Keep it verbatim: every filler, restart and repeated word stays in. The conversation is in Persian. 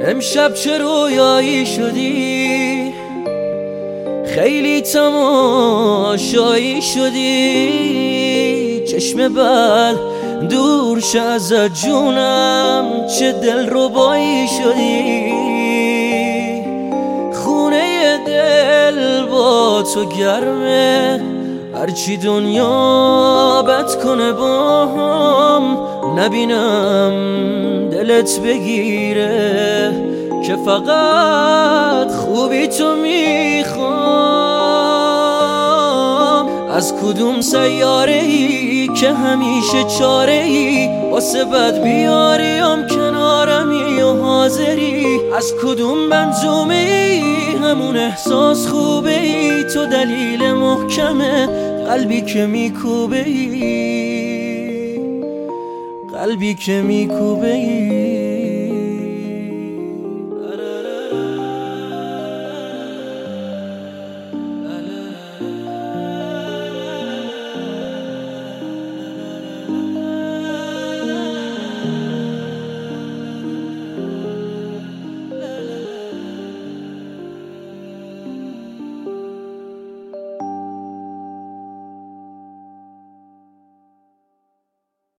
امشب چه رویایی شدی، خیلی تماشایی شدی. چشم بد دور شه ازت جونم، چه دل ربایی شدی. خونه دل با تو گرمه، هرچی دنیا بد کنه با هم نبینم دلت بگیره، که فقط خوبی تو میخوام. از کدوم سیاره ای که همیشه چاره ای واسه بد بیاریم کنارمی و حاضری؟ از کدوم منظومه ای همون احساس خوبه ای؟ تو دلیل محکمه قلبی که میکوبه ای، قلبی که میکوبه ای.